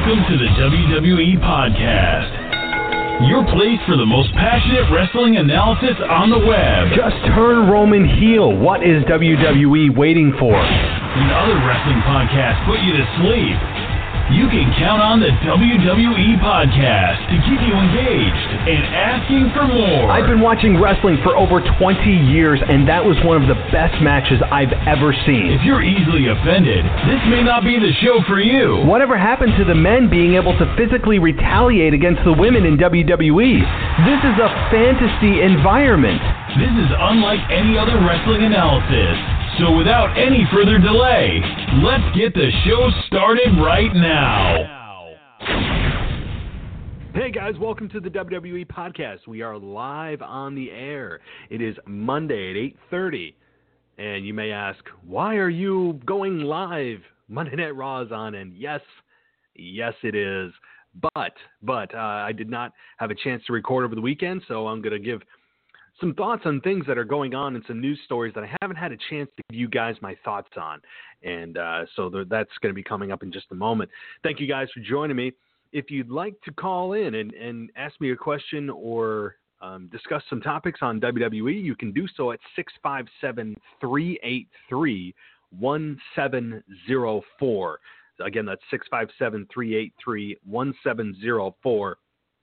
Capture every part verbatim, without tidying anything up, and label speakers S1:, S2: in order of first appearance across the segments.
S1: Welcome to the W W E Podcast, your place for the most passionate wrestling analysis on the web.
S2: Just turn Roman heel. What is W W E waiting for?
S1: When other wrestling podcasts put you to sleep, you can count on the W W E Podcast to keep you engaged and asking for more.
S2: I've been watching wrestling for over twenty years, and that was one of the best matches I've ever seen.
S1: If you're easily offended, this may not be the show for you.
S2: Whatever happened to the men being able to physically retaliate against the women in W W E? This is a fantasy environment.
S1: This is unlike any other wrestling analysis. So without any further delay, let's get the show started right now.
S2: Hey guys, welcome to the W W E Podcast. We are live on the air. It is Monday at eight thirty. And you may ask, why are you going live? Monday Night Raw is on, and yes, yes it is. But, but uh, I did not have a chance to record over the weekend, so I'm going to give some thoughts on things that are going on and some news stories that I haven't had a chance to give you guys my thoughts on. And uh, so th- that's going to be coming up in just a moment. Thank you guys for joining me. If you'd like to call in and, and ask me a question or um, discuss some topics on W W E, you can do so at six five seven, three eight three, one seven zero four. Again, that's six five seven, three eight three, one seven zero four.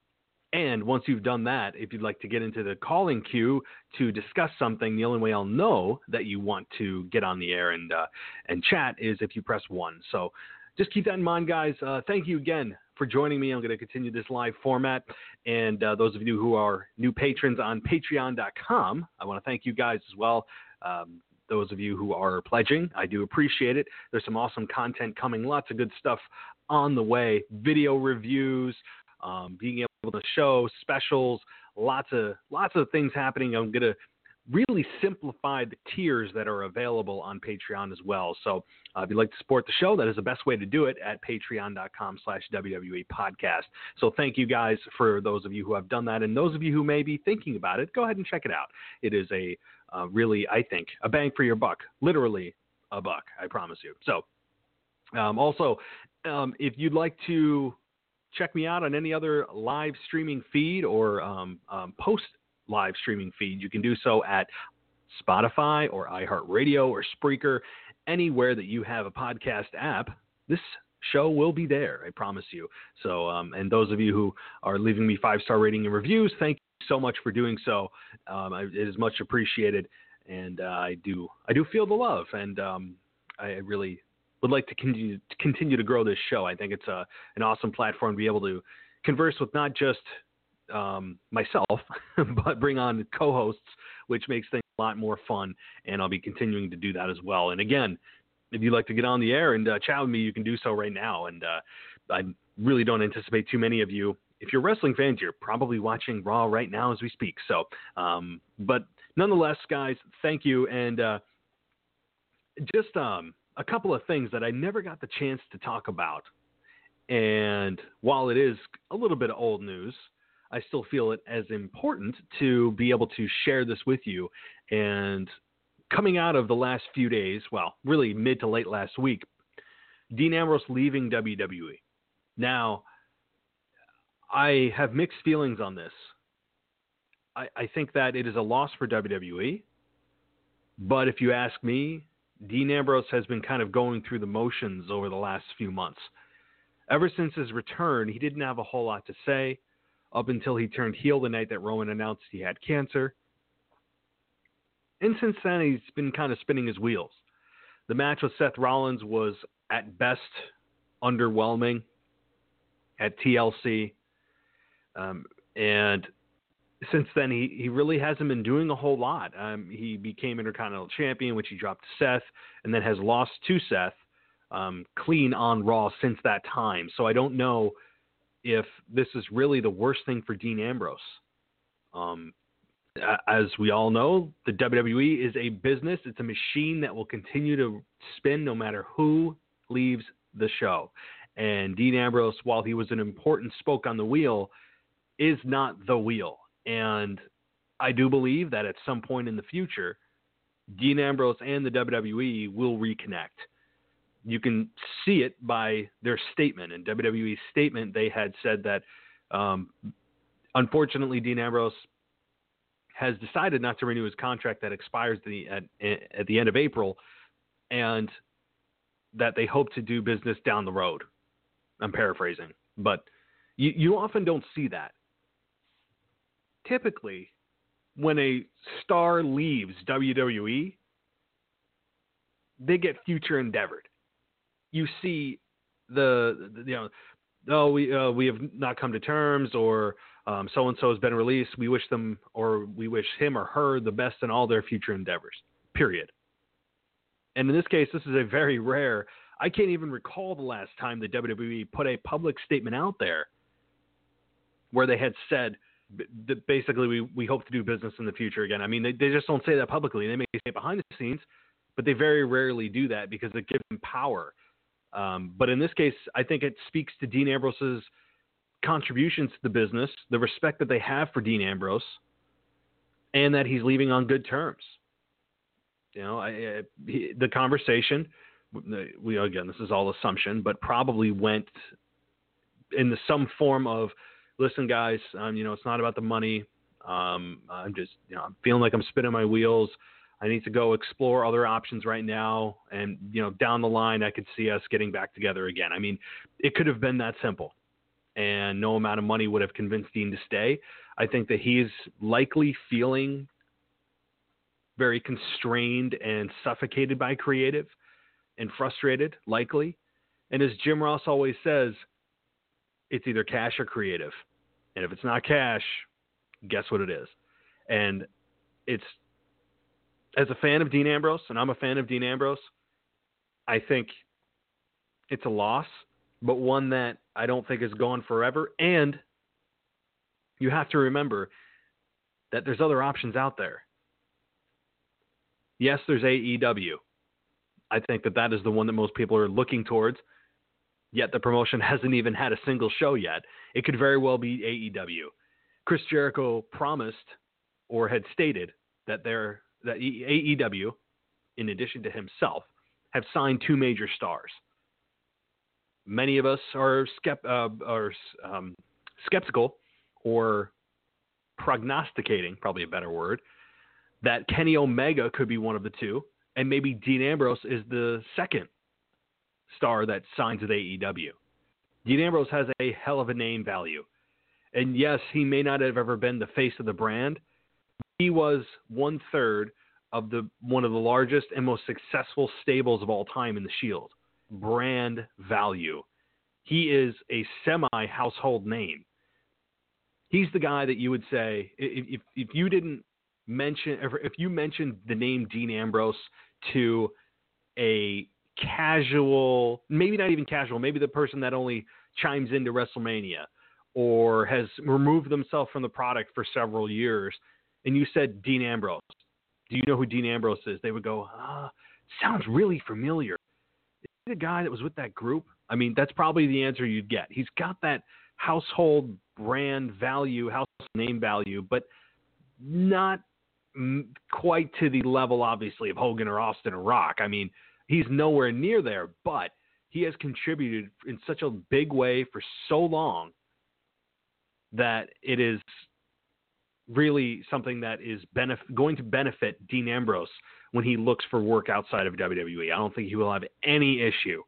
S2: And once you've done that, if you'd like to get into the calling queue to discuss something, the only way I'll know that you want to get on the air and uh, and chat is if you press one. So just keep that in mind, guys. Uh, thank you again for joining me. I'm going to continue this live format. And uh, those of you who are new patrons on patreon dot com, I want to thank you guys as well. Um, those of you who are pledging, I do appreciate it. There's some awesome content coming, lots of good stuff on the way, video reviews, um, being able to show specials, lots of lots of things happening. I'm going to really simplify the tiers that are available on Patreon as well. So uh, if you'd like to support the show, that is the best way to do it at patreon dot com slash W W E podcast. So thank you guys for those of you who have done that. And those of you who may be thinking about it, go ahead and check it out. It is a uh, really, I think, a bang for your buck, literally a buck, I promise you. So um, also, um, if you'd like to check me out on any other live streaming feed or um, um, post live streaming feed, you can do so at Spotify or iHeartRadio or Spreaker. Anywhere that you have a podcast app, this show will be there, I promise you. So, um, and those of you who are leaving me five-star rating and reviews, thank you so much for doing so. Um, I, it is much appreciated, and uh, I do I do feel the love, and um, I really would like to continue, to continue to grow this show. I think it's a, an awesome platform to be able to converse with not just um, myself, but bring on co-hosts, which makes things a lot more fun, and I'll be continuing to do that as well. And again, if you'd like to get on the air and uh, chat with me, you can do so right now. And uh, I really don't anticipate too many of you. If you're wrestling fans, you're probably watching Raw right now as we speak. So, um, but nonetheless, guys, thank you. And uh, just um, a couple of things that I never got the chance to talk about. And while it is a little bit of old news, I still feel it as important to be able to share this with you. And coming out of the last few days, well, really mid to late last week, Dean Ambrose leaving W W E. Now, I have mixed feelings on this. I, I think that it is a loss for W W E. But if you ask me, Dean Ambrose has been kind of going through the motions over the last few months. Ever since his return, he didn't have a whole lot to say up until he turned heel the night that Roman announced he had cancer. And since then, he's been kind of spinning his wheels. The match with Seth Rollins was, at best, underwhelming at T L C. Um, and since then, he, he really hasn't been doing a whole lot. Um, he became Intercontinental Champion, which he dropped to Seth, and then has lost to Seth um, clean on Raw since that time. So I don't know if this is really the worst thing for Dean Ambrose. Um, as we all know, the W W E is a business. It's a machine that will continue to spin no matter who leaves the show. And Dean Ambrose, while he was an important spoke on the wheel, is not the wheel. And I do believe that at some point in the future, Dean Ambrose and the W W E will reconnect. you can see it by their statement. In W W E's statement, they had said that, um, unfortunately, Dean Ambrose has decided not to renew his contract that expires the, at, at the end of April, and that they hope to do business down the road. I'm paraphrasing, but you, you often don't see that. Typically, when a star leaves W W E, they get future endeavored. You see the, the you know, oh, we uh, we have not come to terms, or um, so and so has been released. We wish them, or we wish him or her the best in all their future endeavors. Period. And in this case, this is a very rare. I can't even recall the last time the W W E put a public statement out there where they had said that basically we, we hope to do business in the future again. I mean, they, they just don't say that publicly. They may say it behind the scenes, but they very rarely do that because it gives them power. Um, but in this case, I think it speaks to Dean Ambrose's contributions to the business, the respect that they have for Dean Ambrose, and that he's leaving on good terms. You know, I, I, he, the conversation, we again, this is all assumption, but probably went in the, some form of, listen, guys, um, you know, it's not about the money. Um, I'm just, you know, I'm feeling like I'm spinning my wheels. I need to go explore other options right now. And, you know, down the line, I could see us getting back together again. I mean, it could have been that simple. And no amount of money would have convinced Dean to stay. I think that he's likely feeling very constrained and suffocated by creative and frustrated, likely. And as Jim Ross always says, it's either cash or creative. And if it's not cash, guess what it is? And it's, as a fan of Dean Ambrose, and I'm a fan of Dean Ambrose, I think it's a loss, but one that I don't think is gone forever. And you have to remember that there's other options out there. Yes, there's A E W. I think that that is the one that most people are looking towards, yet the promotion hasn't even had a single show yet. It could very well be A E W. Chris Jericho promised or had stated that they're that A E W, in addition to himself, have signed two major stars. Many of us are, skept, uh, are um, skeptical or prognosticating, probably a better word, that Kenny Omega could be one of the two, and maybe Dean Ambrose is the second star that signs with A E W. Dean Ambrose has a hell of a name value. And yes, he may not have ever been the face of the brand. He was one third of the one of the largest and most successful stables of all time in the Shield. Brand value. He is a semi-household name. He's the guy that you would say, if if, if you didn't mention, if you mentioned the name Dean Ambrose to a casual, maybe not even casual, maybe the person that only chimes into WrestleMania or has removed themselves from the product for several years, and you said Dean Ambrose, do you know who Dean Ambrose is? They would go, ah, sounds really familiar. Is he the guy that was with that group? I mean, that's probably the answer you'd get. He's got that household brand value, household name value, but not m- quite to the level, obviously, of Hogan or Austin or Rock. I mean, he's nowhere near there, but he has contributed in such a big way for so long that it is really something that is benef- going to benefit Dean Ambrose when he looks for work outside of W W E. I don't think he will have any issue,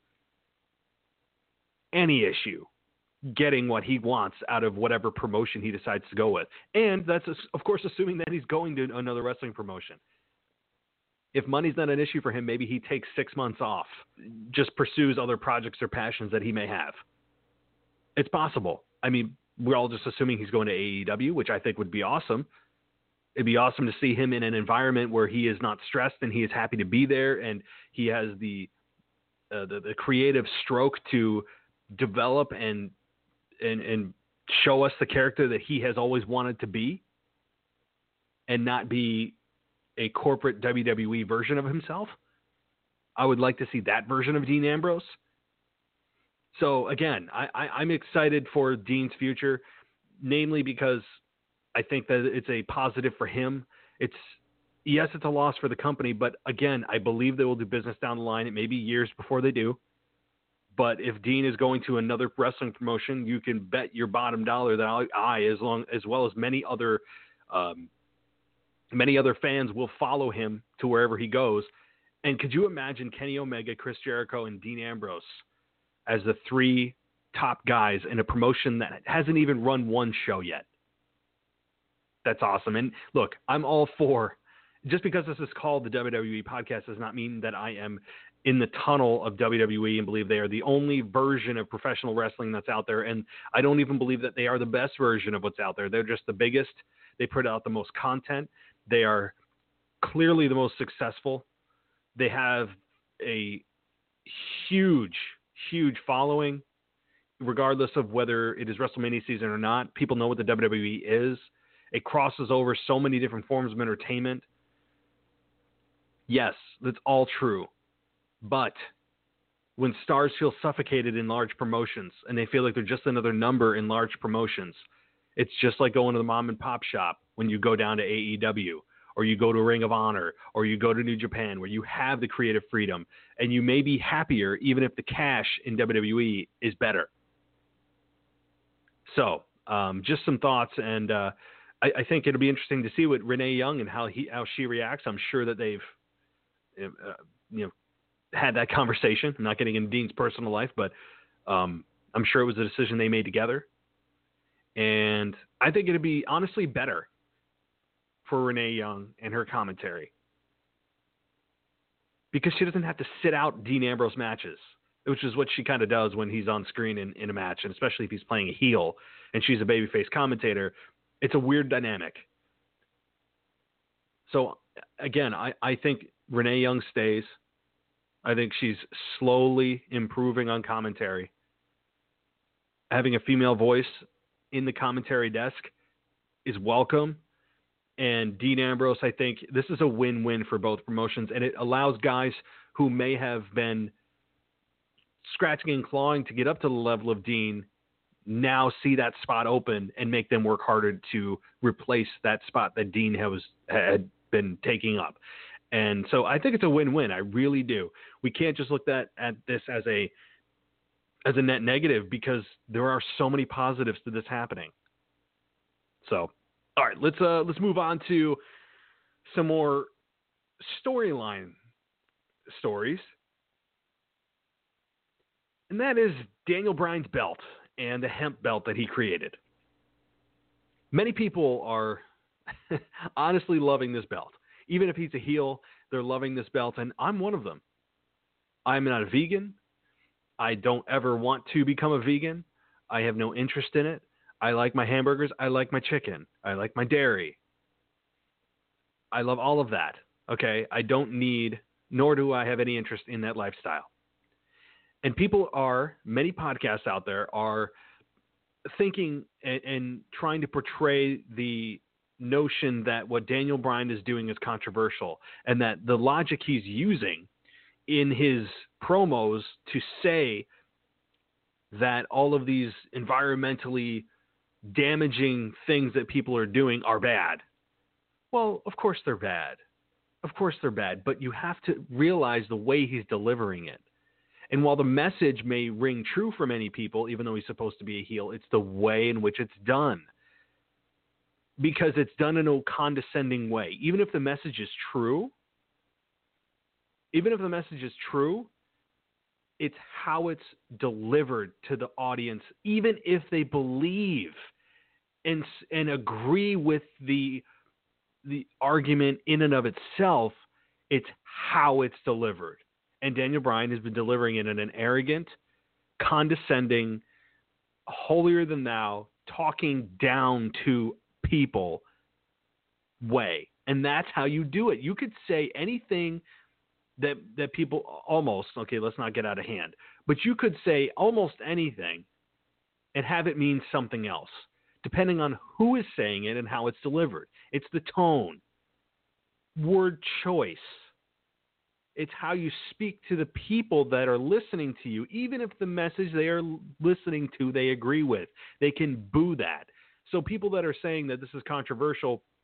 S2: any issue getting what he wants out of whatever promotion he decides to go with. And that's, of course, assuming that he's going to another wrestling promotion. If money's not an issue for him, maybe he takes six months off, just pursues other projects or passions that he may have. It's possible. I mean, we're all just assuming he's going to A E W, which I think would be awesome. It'd be awesome to see him in an environment where he is not stressed and he is happy to be there, and he has the uh, the, the creative stroke to develop and and and show us the character that he has always wanted to be, and not be a corporate W W E version of himself. I would like to see that version of Dean Ambrose. So again, I, I, I'm excited for Dean's future, namely because I think that it's a positive for him. It's yes, it's a loss for the company, but again, I believe they will do business down the line. It may be years before they do. But if Dean is going to another wrestling promotion, you can bet your bottom dollar that I, as long as well as many other, um, many other fans will follow him to wherever he goes. And could you imagine Kenny Omega, Chris Jericho, and Dean Ambrose as the three top guys in a promotion that hasn't even run one show yet? That's awesome. And look, I'm all for. Just because this is called the W W E podcast does not mean that I am in the tunnel of W W E and believe they are the only version of professional wrestling that's out there. And I don't even believe that they are the best version of what's out there. They're just the biggest. They put out the most content. They are clearly the most successful. They have a huge, huge following, regardless of whether it is WrestleMania season or not. People know what the W W E is. It crosses over so many different forms of entertainment. Yes, that's all true. But when stars feel suffocated in large promotions and they feel like they're just another number in large promotions, it's just like going to the mom and pop shop when you go down to A E W or you go to Ring of Honor or you go to New Japan, where you have the creative freedom and you may be happier even if the cash in W W E is better. So um, just some thoughts, and uh, I, I think it'll be interesting to see what Renee Young and how he how she reacts. I'm sure that they've Uh, you know, had that conversation. I'm not getting into Dean's personal life, but um, I'm sure it was a decision they made together. And I think it'd be honestly better for Renee Young and her commentary, because she doesn't have to sit out Dean Ambrose matches, which is what she kind of does when he's on screen in, in a match, and especially if he's playing a heel and she's a babyface commentator. It's a weird dynamic. So again, I, I think Renee Young stays. I think she's slowly improving on commentary. Having a female voice in the commentary desk is welcome. And Dean Ambrose, I think this is a win-win for both promotions, and it allows guys who may have been scratching and clawing to get up to the level of Dean now see that spot open and make them work harder to replace that spot that Dean has had been taking up. And so I think it's a win-win. I really do. We can't just look at, at this as a as a net negative, because there are so many positives to this happening. So, all right, let's uh, let's move on to some more storyline stories. And that is Daniel Bryan's belt and the hemp belt that he created. Many people are honestly loving this belt. Even if he's a heel, they're loving this belt, and I'm one of them. I'm not a vegan. I don't ever want to become a vegan. I have no interest in it. I like my hamburgers. I like my chicken. I like my dairy. I love all of that. Okay? I don't need, nor do I have any interest in that lifestyle. And people are, many podcasts out there are thinking and, and trying to portray the notion that what Daniel Bryan is doing is controversial, and that the logic he's using in his promos to say that all of these environmentally damaging things that people are doing are bad. Well, of course they're bad. Of course they're bad, but you have to realize the way he's delivering it. And while the message may ring true for many people, even though he's supposed to be a heel, it's the way in which it's done. Because it's done in a condescending way. Even if the message is true, even if the message is true, it's how it's delivered to the audience. Even if they believe and and agree with the the argument in and of itself, it's how it's delivered. And Daniel Bryan has been delivering it in an arrogant, condescending, holier than thou, talking down to people way. And that's how you do it. You could say anything that that people almost, okay, let's not get out of hand, but you could say almost anything and have it mean something else, depending on who is saying it and how it's delivered. It's the tone, word choice. It's how you speak to the people that are listening to you, even if the message they are listening to they agree with. They can boo that. So people that are saying that this is controversial,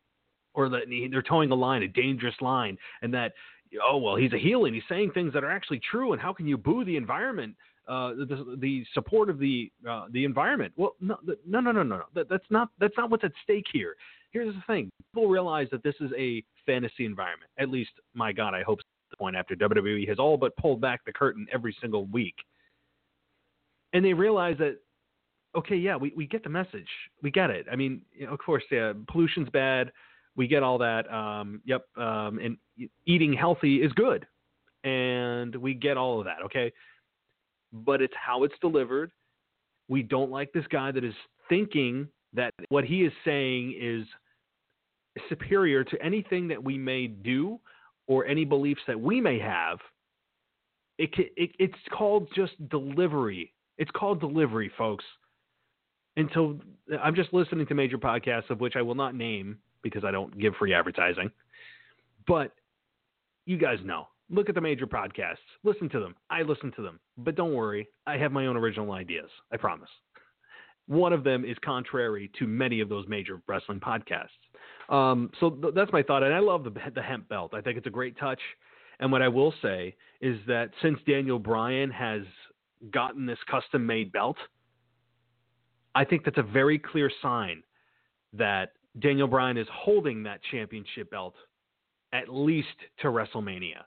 S2: or that they're towing a line, a dangerous line, and that, oh, well, he's a heel and he's saying things that are actually true, and how can you boo the environment, uh, the, the support of the uh, the environment? Well, no, no, no, no, no. That, that's not that's not what's at stake here. Here's the thing. People realize that this is a fantasy environment. At least, my God, I hope so at the point after W W E has all but pulled back the curtain every single week. And they realize that, okay, yeah, we, we get the message. We get it. I mean, you know, of course, yeah, pollution's bad. We get all that. Um, yep. Um, and eating healthy is good. And we get all of that, okay? But it's how it's delivered. We don't like this guy that is thinking that what he is saying is superior to anything that we may do or any beliefs that we may have. It, it It's called just delivery. It's called delivery, folks. And so I'm just listening to major podcasts, of which I will not name because I don't give free advertising. But you guys know. Look at the major podcasts. Listen to them. I listen to them. But don't worry. I have my own original ideas. I promise. One of them is contrary to many of those major wrestling podcasts. Um, so th- that's my thought. And I love the, the hemp belt. I think it's a great touch. And what I will say is that since Daniel Bryan has gotten this custom-made belt, I think that's a very clear sign that Daniel Bryan is holding that championship belt at least to WrestleMania.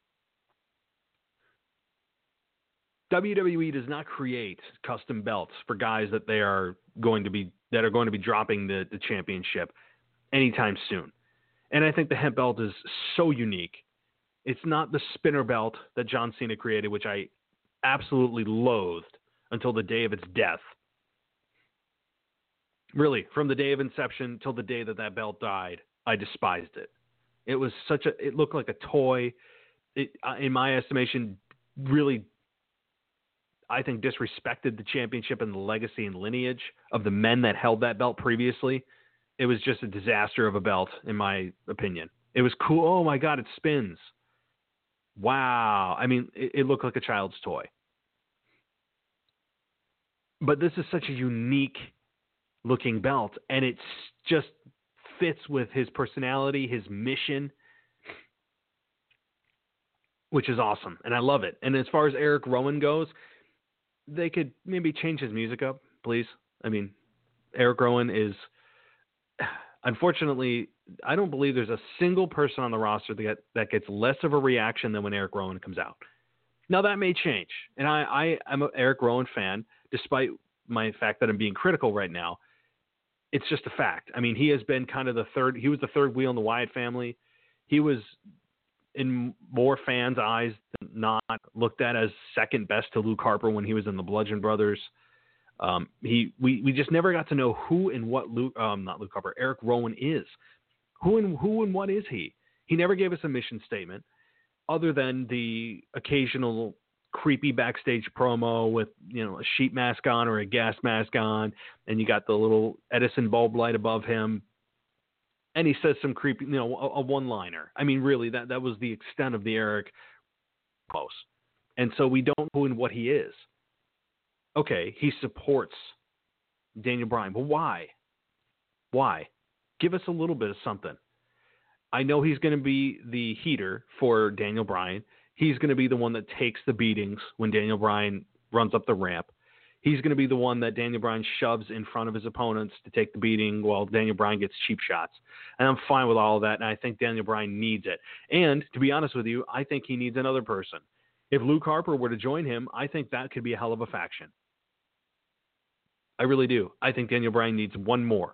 S2: W W E does not create custom belts for guys that they are going to be that are going to be dropping the, the championship anytime soon. And I think the hemp belt is so unique. It's not the spinner belt that John Cena created, which I absolutely loathed until the day of its death. Really, from the day of inception till the day that that belt died, I despised it. It was such a, it looked like a toy. It, uh, in my estimation, really, I think disrespected the championship and the legacy and lineage of the men that held that belt previously. It was just a disaster of a belt, in my opinion. It was cool. Oh my God, it spins. Wow. I mean, it, it looked like a child's toy. But this is such a unique looking belt, and it just fits with his personality, his mission, which is awesome, and I love it. And as far as Eric Rowan goes, they could maybe change his music up, please. I mean, Eric Rowan is, unfortunately, I don't believe there's a single person on the roster that, get, that gets less of a reaction than when Eric Rowan comes out. Now, that may change, and I, I, I'm an Eric Rowan fan, despite my fact that I'm being critical right now. It's just a fact. I mean, he has been kind of the third, he was the third wheel in the Wyatt family. He was, in more fans' eyes than not, looked at as second best to Luke Harper when he was in the Bludgeon Brothers. Um, he, we, we just never got to know who and what Luke, um, not Luke Harper, Eric Rowan is. Who and who and what is he? He never gave us a mission statement other than the occasional creepy backstage promo with, you know, a sheet mask on or a gas mask on, and you got the little Edison bulb light above him, and he says some creepy, you know, a, a one-liner. I mean, really, that, that was the extent of the Eric post. And so we don't know in what he is. Okay, he supports Daniel Bryan, but why? Why? Give us a little bit of something. I know he's going to be the heater for Daniel Bryan. He's going to be the one that takes the beatings when Daniel Bryan runs up the ramp. He's going to be the one that Daniel Bryan shoves in front of his opponents to take the beating while Daniel Bryan gets cheap shots. And I'm fine with all of that, and I think Daniel Bryan needs it. And to be honest with you, I think he needs another person. If Luke Harper were to join him, I think that could be a hell of a faction. I really do. I think Daniel Bryan needs one more.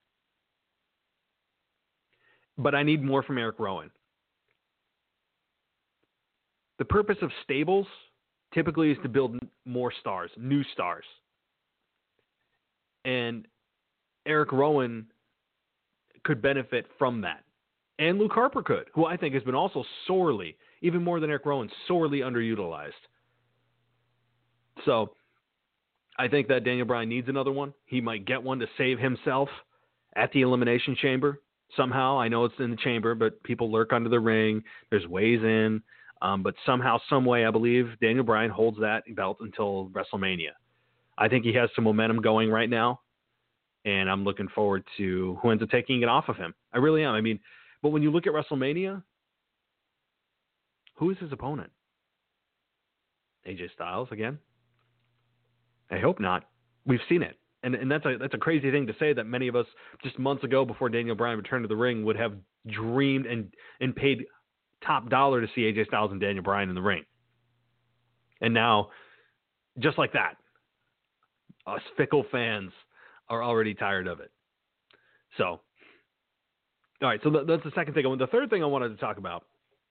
S2: But I need more from Eric Rowan. The purpose of stables typically is to build more stars, new stars. And Eric Rowan could benefit from that. And Luke Harper could, who I think has been also sorely, even more than Eric Rowan, sorely underutilized. So I think that Daniel Bryan needs another one. He might get one to save himself at the Elimination Chamber somehow. I know it's in the chamber, but people lurk under the ring. There's ways in. Um, but somehow, some way, I believe Daniel Bryan holds that belt until WrestleMania. I think he has some momentum going right now. and I'm looking forward to who ends up taking it off of him. I really am. I mean, but when you look at WrestleMania, who is his opponent? A J Styles again? I hope not. We've seen it. And and that's a that's a crazy thing to say that many of us just months ago before Daniel Bryan returned to the ring would have dreamed and, and paid top dollar to see A J Styles and Daniel Bryan in the ring. And now, just like that, us fickle fans are already tired of it. So, all right, so that's the second thing. The third thing I wanted to talk about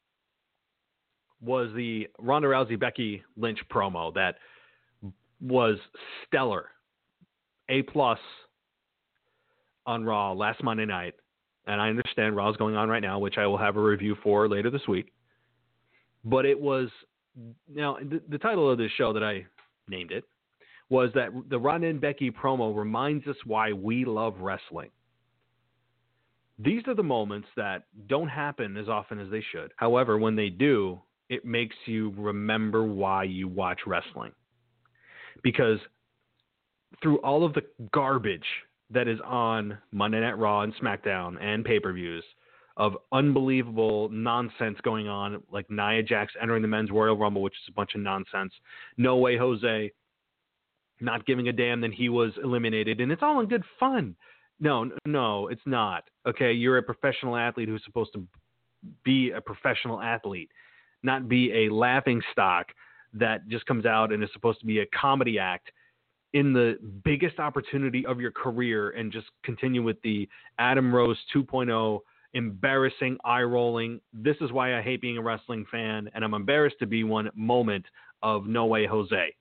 S2: was the Ronda Rousey Becky Lynch promo that was stellar. A plus on Raw last Monday night. And I understand Raw is going on right now, which I will have a review for later this week. But it was, now the, the title of this show that I named it was that the Ronda and Becky promo reminds us why we love wrestling. These are the moments that don't happen as often as they should. However, when they do, it makes you remember why you watch wrestling. Because through all of the garbage that is on Monday Night Raw and SmackDown and pay-per-views of unbelievable nonsense going on, like Nia Jax entering the Men's Royal Rumble, which is a bunch of nonsense. No Way Jose not giving a damn that he was eliminated, and it's all in good fun. No, no, it's not. Okay, you're a professional athlete who's supposed to be a professional athlete, not be a laughing stock that just comes out and is supposed to be a comedy act in the biggest opportunity of your career and just continue with the Adam Rose two point oh embarrassing, eye-rolling, this is why I hate being a wrestling fan and I'm embarrassed to be one moment of No Way Jose.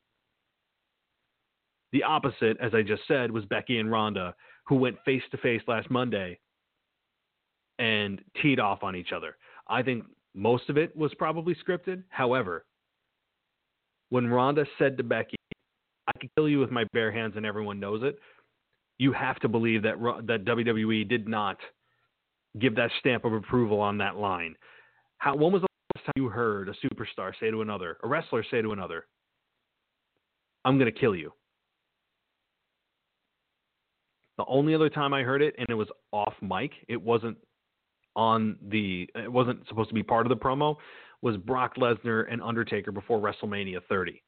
S2: The opposite, as I just said, was Becky and Ronda, who went face-to-face last Monday and teed off on each other. I think most of it was probably scripted. However, when Ronda said to Becky, I can kill you with my bare hands and everyone knows it, you have to believe that that W W E did not give that stamp of approval on that line. How, when was the last time you heard a superstar say to another, a wrestler say to another, I'm going to kill you? The only other time I heard it, and it was off mic, it wasn't on the, it wasn't supposed to be part of the promo, was Brock Lesnar and Undertaker before WrestleMania thirty.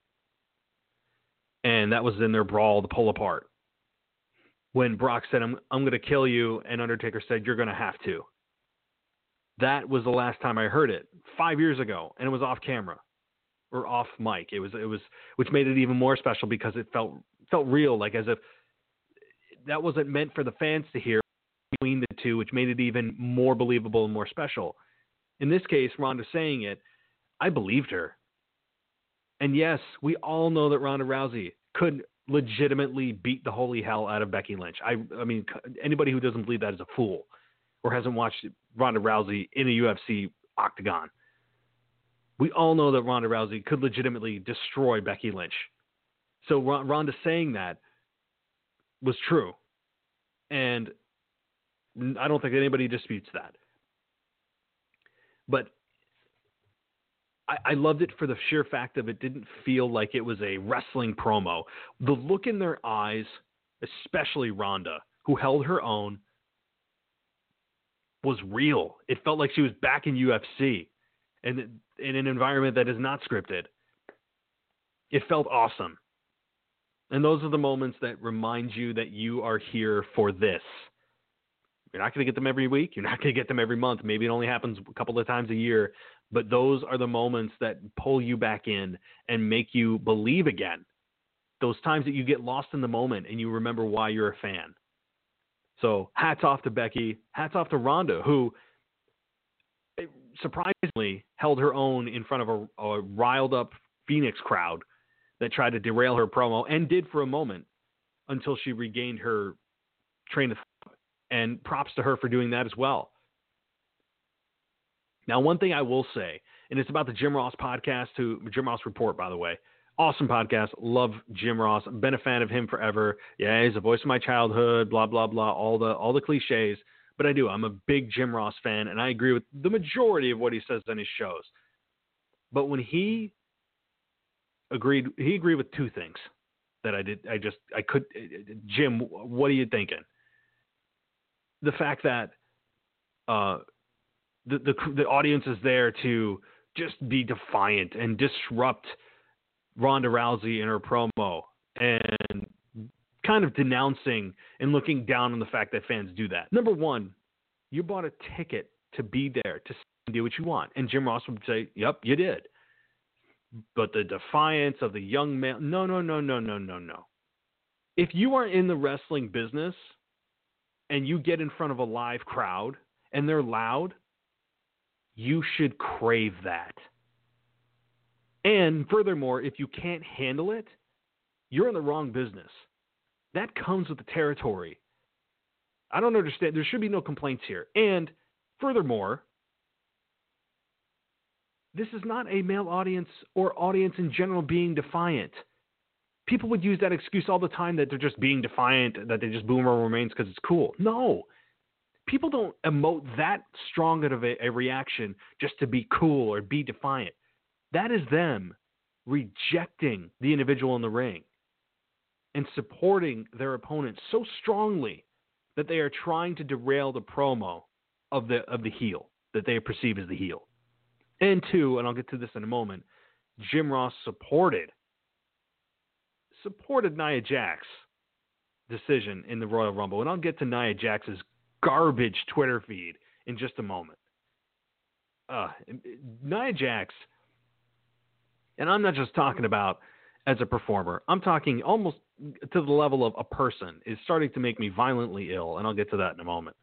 S2: And that was in their brawl to pull apart. When Brock said, I'm, I'm going to kill you, and Undertaker said, you're going to have to. That was the last time I heard it, five years ago, and it was off camera or off mic. It was, it was, which made it even more special because it felt felt real, like as if that wasn't meant for the fans to hear between the two, which made it even more believable and more special. In this case, Ronda saying it, I believed her. And yes, we all know that Ronda Rousey could legitimately beat the holy hell out of Becky Lynch. I, I mean, anybody who doesn't believe that is a fool or hasn't watched Ronda Rousey in a U F C octagon. We all know that Ronda Rousey could legitimately destroy Becky Lynch. So Ronda saying that was true. And I don't think anybody disputes that. But I, I loved it for the sheer fact of it didn't feel like it was a wrestling promo. The look in their eyes, especially Ronda, who held her own, was real. It felt like she was back in U F C and in an environment that is not scripted. It felt awesome. And those are the moments that remind you that you are here for this. You're not going to get them every week. You're not going to get them every month. Maybe it only happens a couple of times a year. But those are the moments that pull you back in and make you believe again. Those times that you get lost in the moment and you remember why you're a fan. So hats off to Becky. Hats off to Ronda, who surprisingly held her own in front of a, a riled up Phoenix crowd that tried to derail her promo, and did for a moment until she regained her train of thought. And props to her for doing that as well. Now, one thing I will say, and it's about the Jim Ross podcast, who Jim Ross Report, by the way. Awesome podcast. Love Jim Ross. Been a fan of him forever. Yeah, he's the voice of my childhood, blah, blah, blah, all the all the cliches. But I do. I'm a big Jim Ross fan, and I agree with the majority of what he says on his shows. But when he agreed, he agreed with two things. that I did. I just I could. Jim, what are you thinking? The fact that uh, the the the audience is there to just be defiant and disrupt Ronda Rousey in her promo and kind of denouncing and looking down on the fact that fans do that. Number one, you bought a ticket to be there to do what you want. And Jim Ross would say, yep, you did. But the defiance of the young man, no, no, no, no, no, no, no. If you are in the wrestling business and you get in front of a live crowd and they're loud, you should crave that. And furthermore, if you can't handle it, you're in the wrong business. That comes with the territory. I don't understand. There should be no complaints here. And furthermore, this is not a male audience or audience in general being defiant. People would use that excuse all the time that they're just being defiant, that they just boom Roman Reigns because it's cool. No. People don't emote that strong of a, a reaction just to be cool or be defiant. That is them rejecting the individual in the ring and supporting their opponent so strongly that they are trying to derail the promo of the of the heel that they perceive as the heel. And two, and I'll get to this in a moment, Jim Ross supported supported Nia Jax's decision in the Royal Rumble. And I'll get to Nia Jax's garbage Twitter feed in just a moment. Uh, Nia Jax, and I'm not just talking about as a performer, I'm talking almost to the level of a person, is starting to make me violently ill, and I'll get to that in a moment.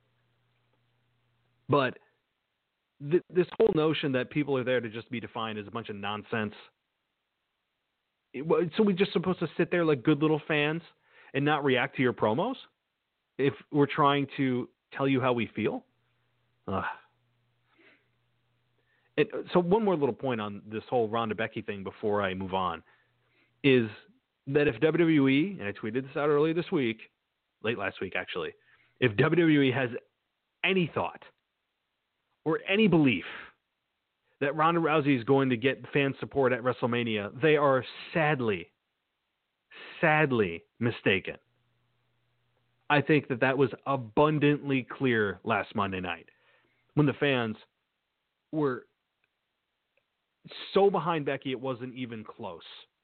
S2: But th- this whole notion that people are there to just be defined is a bunch of nonsense. It, so we're just supposed to sit there like good little fans and not react to your promos if we're trying to tell you how we feel? Ugh. It, so one more little point on this whole Ronda Becky thing before I move on is that if W W E, and I tweeted this out earlier this week, late last week actually, if W W E has any thought or any belief that Ronda Rousey is going to get fan support at WrestleMania, they are sadly, sadly mistaken. I think that that was abundantly clear last Monday night when the fans were so behind Becky it wasn't even close.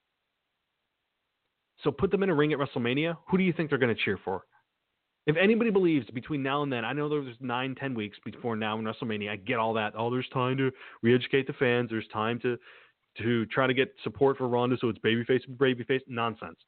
S2: So put them in a ring at WrestleMania. Who do you think they're going to cheer for? If anybody believes between now and then, I know there's nine, ten weeks before now and WrestleMania. I get all that. Oh, there's time to re-educate the fans. There's time to to try to get support for Ronda so it's babyface, babyface. Nonsense.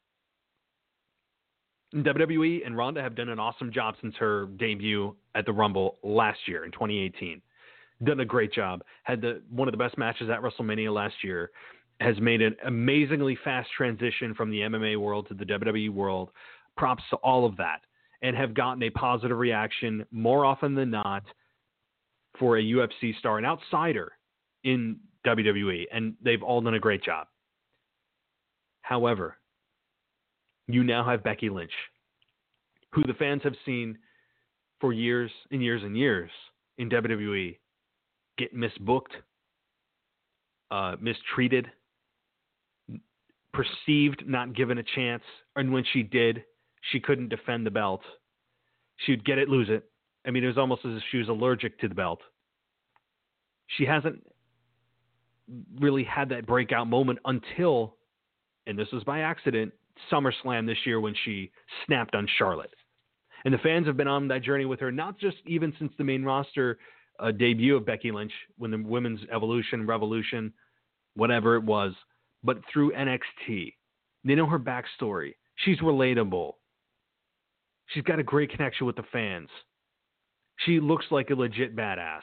S2: And W W E and Ronda have done an awesome job since her debut at the Rumble last year in twenty eighteen. Done a great job. Had the one of the best matches at WrestleMania last year. Has made an amazingly fast transition from the M M A world to the W W E world. Props to all of that. And have gotten a positive reaction more often than not for a U F C star, an outsider in W W E. And they've all done a great job. However, you now have Becky Lynch, who the fans have seen for years and years and years in W W E get misbooked, uh, mistreated, perceived not given a chance, and when she did, she couldn't defend the belt. She'd get it, lose it. I mean, it was almost as if she was allergic to the belt. She hasn't really had that breakout moment until, and this was by accident, SummerSlam this year when she snapped on Charlotte. And the fans have been on that journey with her, not just even since the main roster uh, debut of Becky Lynch, when the women's evolution, revolution, whatever it was, but through N X T. They know her backstory. She's relatable. She's got a great connection with the fans. She looks like a legit badass.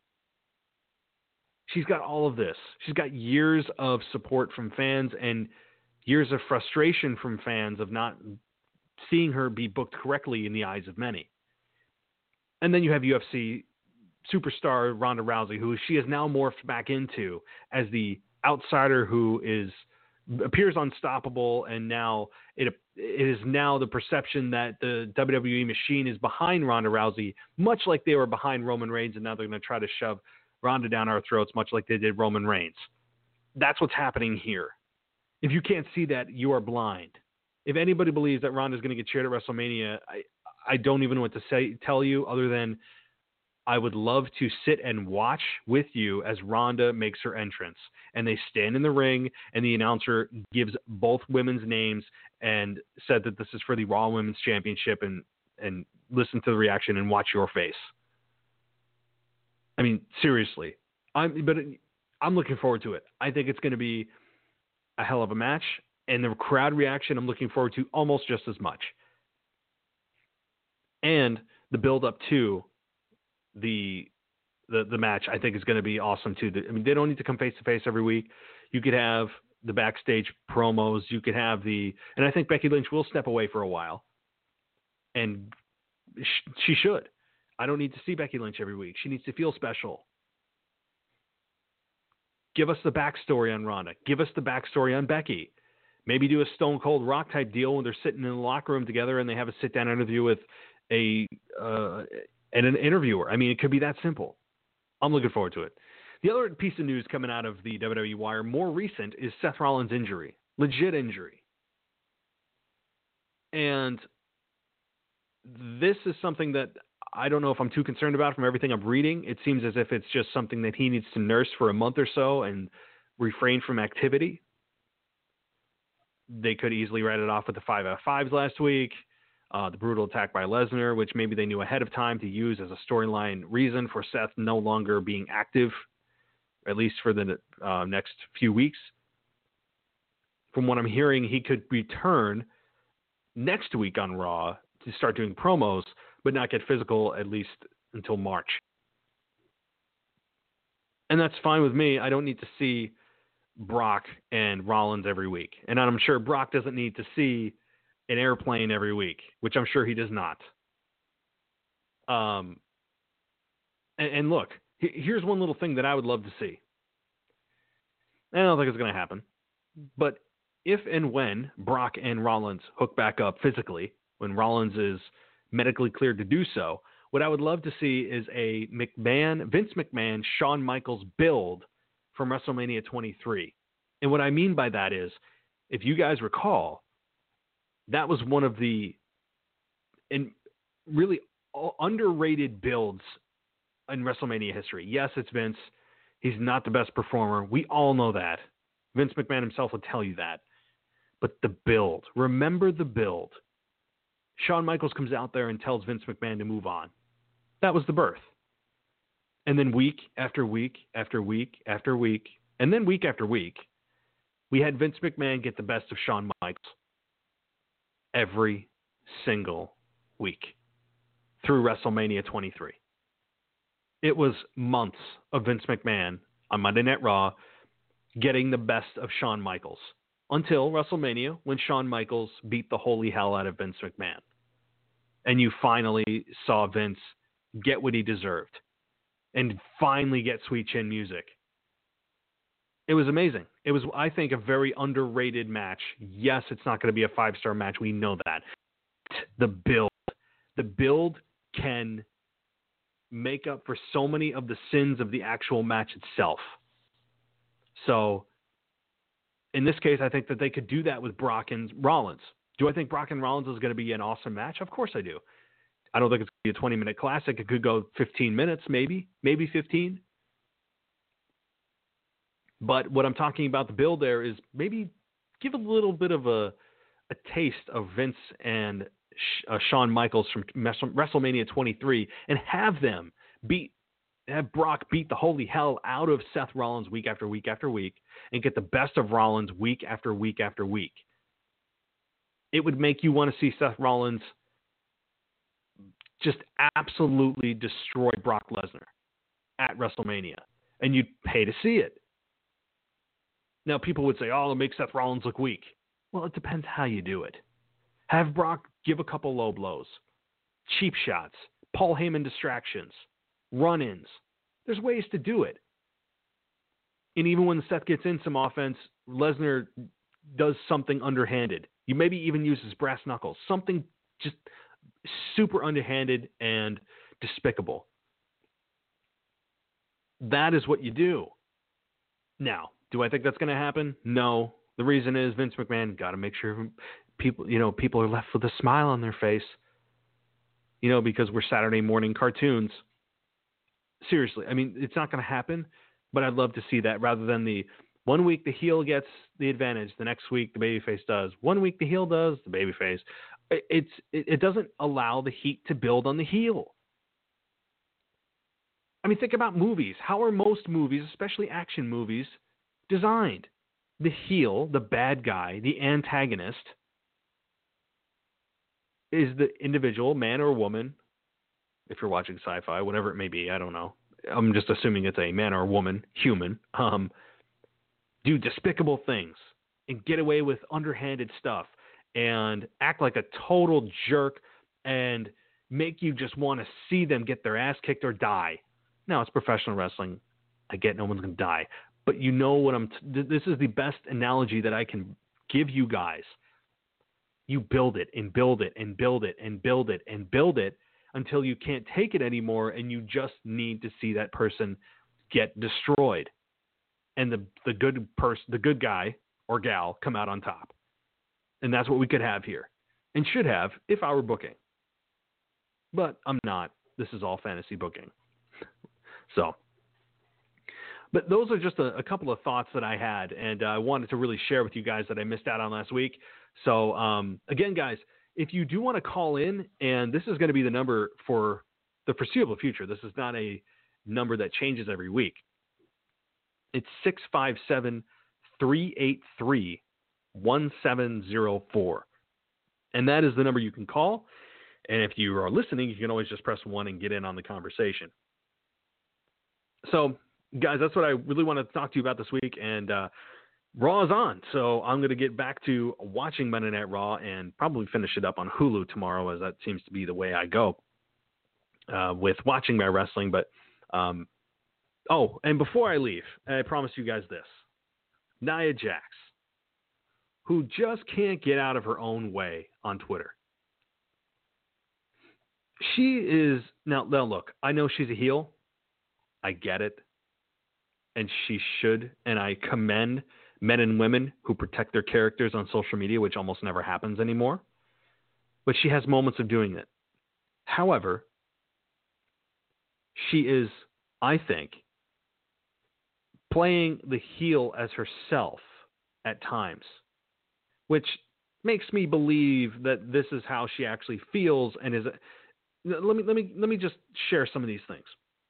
S2: She's got all of this. She's got years of support from fans and years of frustration from fans of not seeing her be booked correctly in the eyes of many. And then you have U F C superstar Ronda Rousey, who she has now morphed back into as the outsider who is appears unstoppable, and now it, it is now the perception that the W W E machine is behind Ronda Rousey, much like they were behind Roman Reigns, and now they're going to try to shove Ronda down our throats, much like they did Roman Reigns. That's what's happening here. If you can't see that, you are blind. If anybody believes that Ronda's going to get cheered at WrestleMania, I, I don't even know what to say, tell you other than I would love to sit and watch with you as Ronda makes her entrance. And they stand in the ring, and the announcer gives both women's names and said that this is for the Raw Women's Championship, and, and listen to the reaction and watch your face. I mean, seriously. I'm, but I'm looking forward to it. I think it's going to be a hell of a match. And the crowd reaction, I'm looking forward to almost just as much. And the build-up to the the the match, I think, is going to be awesome too. I mean, they don't need to come face to face every week. You could have the backstage promos. You could have the, and I think Becky Lynch will step away for a while, and sh- she should. I don't need to see Becky Lynch every week. She needs to feel special. Give us the backstory on Ronda. Give us the backstory on Becky. Maybe do a Stone Cold Rock type deal when they're sitting in the locker room together and they have a sit down interview with a uh, and an interviewer. I mean, it could be that simple. I'm looking forward to it. The other piece of news coming out of the W W E Wire, more recent, is Seth Rollins' injury. Legit injury. And this is something that I don't know if I'm too concerned about from everything I'm reading. It seems as if it's just something that he needs to nurse for a month or so and refrain from activity. They could easily write it off with the five out of fives last week. Uh, the brutal attack by Lesnar, which maybe they knew ahead of time to use as a storyline reason for Seth no longer being active, at least for the uh, next few weeks. From what I'm hearing, he could return next week on Raw to start doing promos, but not get physical at least until March. And that's fine with me. I don't need to see Brock and Rollins every week. And I'm sure Brock doesn't need to see an airplane every week, which I'm sure he does not. Um, and, and look, here's one little thing that I would love to see. I don't think it's going to happen. But if and when Brock and Rollins hook back up physically, when Rollins is medically cleared to do so, what I would love to see is a McMahon, Vince McMahon, Shawn Michaels build from WrestleMania twenty-three. And what I mean by that is, if you guys recall, that was one of the and really underrated builds in WrestleMania history. Yes, it's Vince. He's not the best performer. We all know that. Vince McMahon himself will tell you that. But the build, remember the build. Shawn Michaels comes out there and tells Vince McMahon to move on. That was the birth. And then week after week after week after week, and then week after week, we had Vince McMahon get the best of Shawn Michaels every single week through WrestleMania twenty-three. It was months of Vince McMahon on Monday Night Raw getting the best of Shawn Michaels until WrestleMania, when Shawn Michaels beat the holy hell out of Vince McMahon. And you finally saw Vince get what he deserved and finally get Sweet Chin Music. It was amazing. It was, I think, a very underrated match. Yes, it's not going to be a five-star match. We know that. The build. The build can make up for so many of the sins of the actual match itself. So, in this case, I think that they could do that with Brock and Rollins. Do I think Brock and Rollins is going to be an awesome match? Of course I do. I don't think it's going to be a twenty-minute classic. It could go fifteen minutes, maybe. Maybe fifteen. But what I'm talking about, the build there, is maybe give a little bit of a, a taste of Vince and uh, Shawn Michaels from WrestleMania twenty-three and have them beat, have Brock beat the holy hell out of Seth Rollins week after week after week and get the best of Rollins week after week after week. It would make you want to see Seth Rollins just absolutely destroy Brock Lesnar at WrestleMania. And you'd pay to see it. Now, people would say, oh, it'll make Seth Rollins look weak. Well, it depends how you do it. Have Brock give a couple low blows, cheap shots, Paul Heyman distractions, run-ins. There's ways to do it. And even when Seth gets in some offense, Lesnar does something underhanded. You maybe even use his brass knuckles. Something just super underhanded and despicable. That is what you do. Now, do I think that's going to happen? No. The reason is Vince McMahon got to make sure people, you know, people are left with a smile on their face. You know, because we're Saturday morning cartoons. Seriously, I mean, it's not going to happen, but I'd love to see that rather than the one week the heel gets the advantage, the next week the babyface does. One week the heel does, the babyface. It's it, it doesn't allow the heat to build on the heel. I mean, think about movies. How are most movies, especially action movies, designed? The heel, the bad guy, the antagonist, is the individual, man or woman, if you're watching sci-fi, whatever it may be, I don't know. I'm just assuming it's a man or woman, human, um, do despicable things and get away with underhanded stuff and act like a total jerk and make you just want to see them get their ass kicked or die. Now, it's professional wrestling. I get no one's going to die. But you know what I'm t- – this is the best analogy that I can give you guys. You build it and build it and build it and build it and build it until you can't take it anymore and you just need to see that person get destroyed. And the the good person, the good guy or gal come out on top. And that's what we could have here and should have if I were booking. But I'm not. This is all fantasy booking. So, but those are just a, a couple of thoughts that I had, and uh, I wanted to really share with you guys that I missed out on last week. So, um, again, guys, if you do want to call in, and this is going to be the number for the foreseeable future. This is not a number that changes every week. It's six five seven, three eight three, one seven zero four. And that is the number you can call. And if you are listening, you can always just press one and get in on the conversation. So, guys, that's what I really want to talk to you about this week. And uh, Raw is on, so I'm going to get back to watching Monday Night Raw and probably finish it up on Hulu tomorrow, as that seems to be the way I go uh, with watching my wrestling. But, um, oh, and before I leave, I promise you guys this. Nia Jax, who just can't get out of her own way on Twitter. She is, now, now look, I know she's a heel. I get it. And she should, and I commend men and women who protect their characters on social media, which almost never happens anymore. But she has moments of doing it. However, she is, I think, playing the heel as herself at times, which makes me believe that this is how she actually feels and is. Let me let me let me just share some of these things.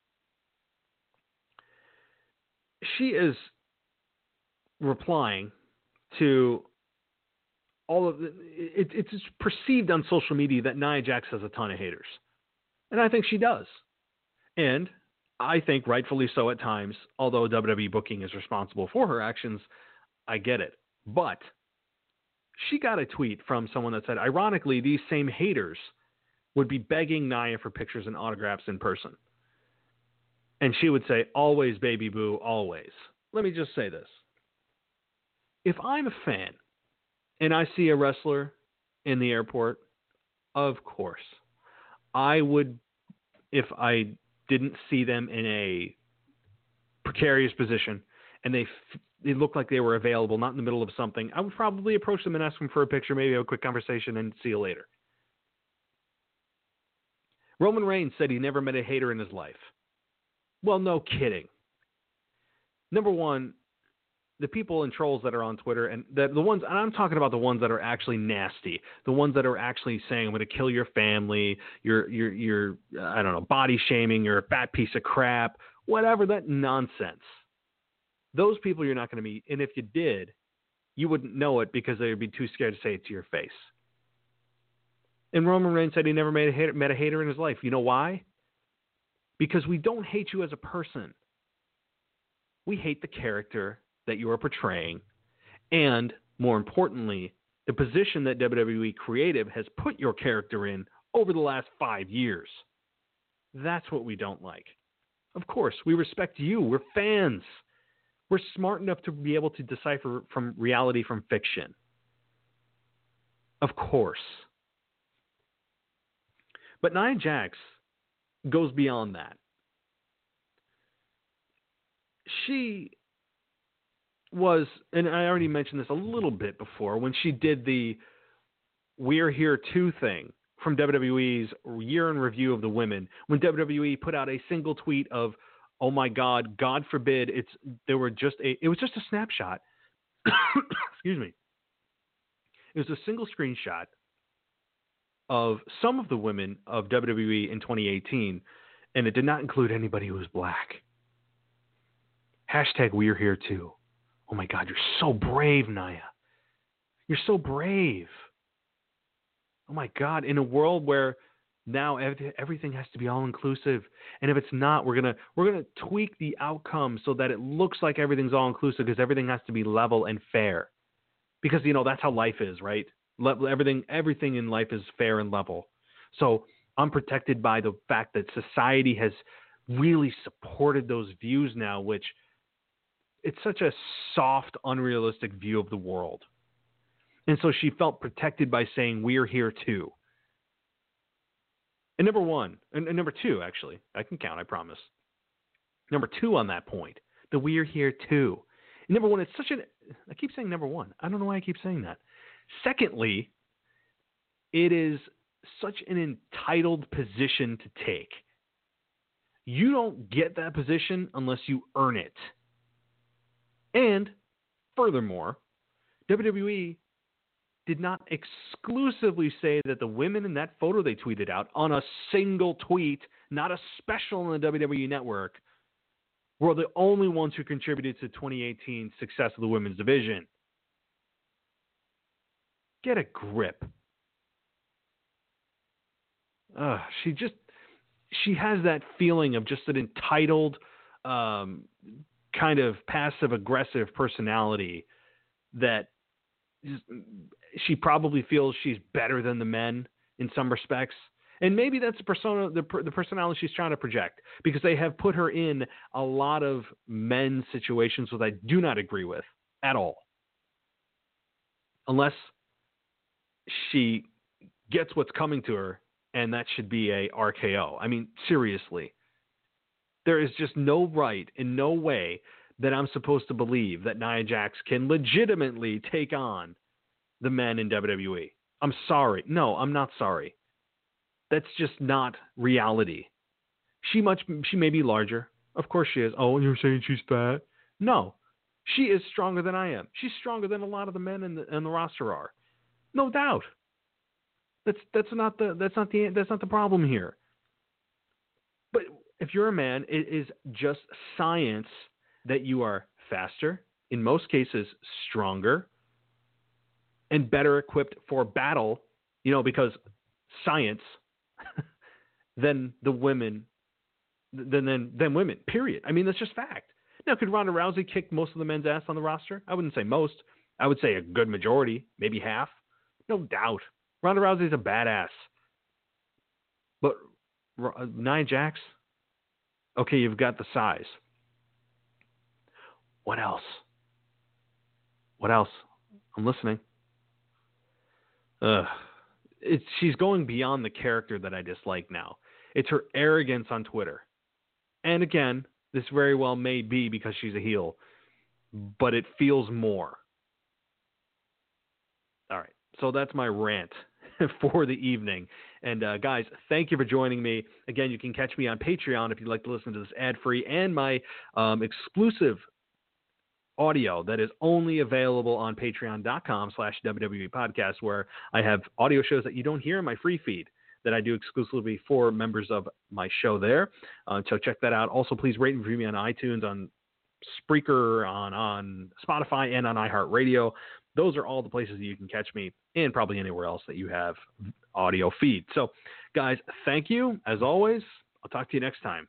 S2: She is replying to all of the, it, it's perceived on social media that Nia Jax has a ton of haters. And I think she does. And I think rightfully so at times, although W W E booking is responsible for her actions, I get it. But she got a tweet from someone that said, ironically, these same haters would be begging Nia for pictures and autographs in person. And she would say, always, baby boo, always. Let me just say this. If I'm a fan and I see a wrestler in the airport, of course, I would, if I didn't see them in a precarious position and they they looked like they were available, not in the middle of something, I would probably approach them and ask them for a picture, maybe have a quick conversation, and see you later. Roman Reigns said he never met a hater in his life. Well, no kidding. Number one, the people and trolls that are on Twitter, and the, the ones, and I'm talking about the ones that are actually nasty, the ones that are actually saying, I'm going to kill your family, you're, you're, you're, I don't know, body shaming, you're a fat piece of crap, whatever, that nonsense. Those people you're not going to meet, and if you did, you wouldn't know it because they would be too scared to say it to your face. And Roman Reigns said he never made a hater, met a hater in his life. You know why? Because we don't hate you as a person. We hate the character that you are portraying, and more importantly, the position that W W E Creative has put your character in over the last five years. That's what we don't like. Of course, we respect you. We're fans. We're smart enough to be able to decipher from reality from fiction. Of course. But Nia Jax goes beyond that. She was, and I already mentioned this a little bit before, when she did the We're Here Too thing from W W E's year in review of the women, when W W E put out a single tweet of, oh my God, God forbid, it's there were just a it was just a snapshot. Excuse me. It was a single screenshot of some of the women of W W E in twenty eighteen, and it did not include anybody who was black. Hashtag We're Here Too. Oh my God, you're so brave, Nia. You're so brave. Oh my God, in a world where now everything has to be all inclusive, and if it's not, we're gonna we're gonna tweak the outcome so that it looks like everything's all inclusive, because everything has to be level and fair. Because you know that's how life is, right? Le- everything everything in life is fair and level. So I'm protected by the fact that society has really supported those views now, which it's such a soft, unrealistic view of the world. And so she felt protected by saying, we're here too. And number one, and, and number two, actually, I can count, I promise. Number two on that point, the we're here too. And number one, it's such an, I keep saying number one. I don't know why I keep saying that. Secondly, it is such an entitled position to take. You don't get that position unless you earn it. And furthermore, W W E did not exclusively say that the women in that photo they tweeted out on a single tweet, not a special on the W W E Network, were the only ones who contributed to twenty eighteen success of the women's division. Get a grip. Uh, she just, she has that feeling of just an entitled, um, kind of passive-aggressive personality that she probably feels she's better than the men in some respects. And maybe that's the persona, the, the personality she's trying to project, because they have put her in a lot of men's situations that I do not agree with at all. Unless she gets what's coming to her, and that should be a R K O. I mean, seriously. There is just no right in no way that I'm supposed to believe that Nia Jax can legitimately take on the men in W W E. I'm sorry. No, I'm not sorry. That's just not reality. She much she may be larger. Of course she is. Oh, and you're saying she's fat? No. She is stronger than I am. She's stronger than a lot of the men in the, in the roster are. No doubt. That's that's not the that's not the that's not the problem here. But if you're a man, it is just science that you are faster, in most cases stronger, and better equipped for battle, you know, because science than the women, than, than, than women, period. I mean, that's just fact. Now, could Ronda Rousey kick most of the men's ass on the roster? I wouldn't say most. I would say a good majority, maybe half. No doubt. Ronda Rousey's a badass. But uh, Nia Jax, okay, you've got the size. What else? What else? I'm listening. Ugh. It's, she's going beyond the character that I dislike now. It's her arrogance on Twitter. And again, this very well may be because she's a heel, but it feels more. All right. So that's my rant for the evening. And uh, guys, thank you for joining me. Again, you can catch me on Patreon if you'd like to listen to this ad-free and my um, exclusive audio that is only available on patreon.com slash WWE podcast, where I have audio shows that you don't hear in my free feed that I do exclusively for members of my show there. Uh, so check that out. Also, please rate and review me on iTunes, on Spreaker, on, on Spotify, and on iHeartRadio. Those are all the places that you can catch me, and probably anywhere else that you have audio feed. So, guys, thank you. As always, I'll talk to you next time.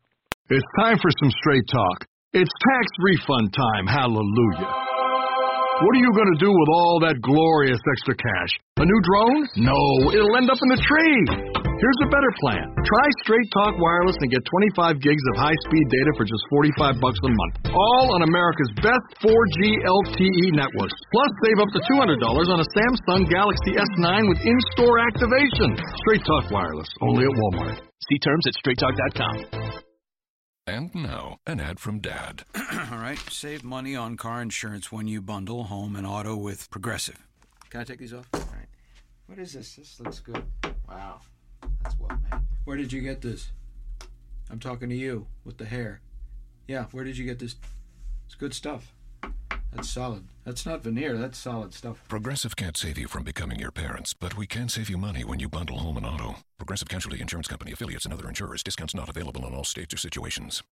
S3: It's time for some straight talk. It's tax refund time. Hallelujah. What are you going to do with all that glorious extra cash? A new drone? No, it'll end up in the tree. Here's a better plan. Try Straight Talk Wireless and get twenty-five gigs of high-speed data for just forty-five bucks a month. All on America's best four G L T E networks. Plus, save up to two hundred dollars on a Samsung Galaxy S nine with in-store activation. Straight Talk Wireless, only at Walmart.
S4: See terms at straight talk dot com.
S5: And now, an ad from Dad.
S6: All right, save money on car insurance when you bundle home and auto with Progressive. Can I take these off? All right. What is this? This looks good. Wow. That's well made. Where did you get this? I'm talking to you with the hair. Yeah, where did you get this? It's good stuff. That's solid. That's not veneer. That's solid stuff.
S5: Progressive can't save you from becoming your parents, but we can save you money when you bundle home and auto. Progressive Casualty Insurance Company, affiliates, and other insurers. Discounts not available in all states or situations.